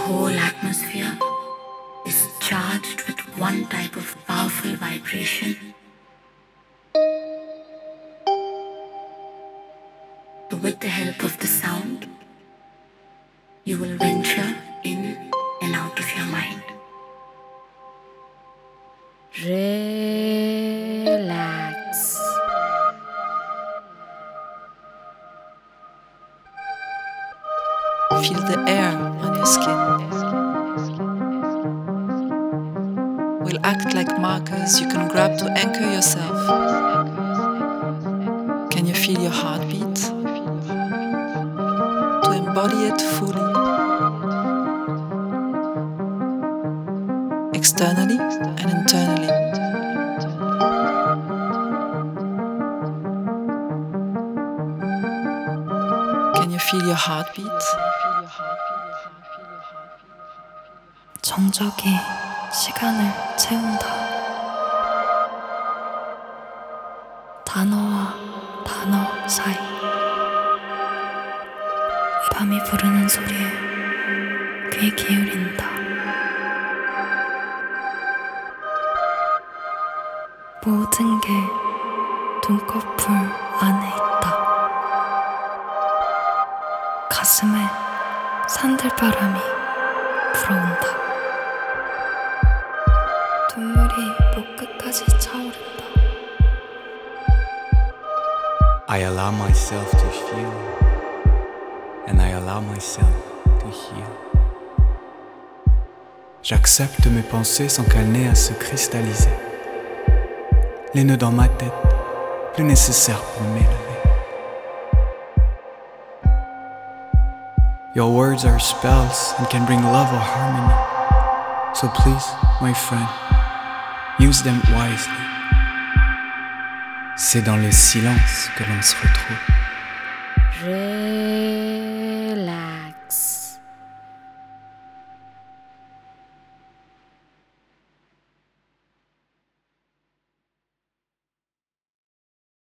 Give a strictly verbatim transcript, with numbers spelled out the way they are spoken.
whole atmosphere is charged with one type of powerful vibration. So with the help of the sound, you will venture in and out of your mind. Relax. Feel the air on your skin. Will act like markers you can grab to anchor yourself. Can you feel your heartbeat? To embody it fully. Externally and internally. Can you feel your heartbeat? 정적이 시간을 채운다. 단어와 단어 사이. 밤이 부르는 소리에 귀 기울인다. 모든 게 눈꺼풀 안에 있다. 가슴에 산들바람이 불어온다. 눈물이 목끝까지 차오른다. I allow myself to feel, and I allow myself to heal. J'accepte mes pensées sans qu'elles n'aient à se cristalliser. Les nœuds dans ma tête, plus nécessaires pour m'élever. Your words are spells and can bring love or harmony. So please, my friend, use them wisely. C'est dans le silence que l'on se retrouve. Relax.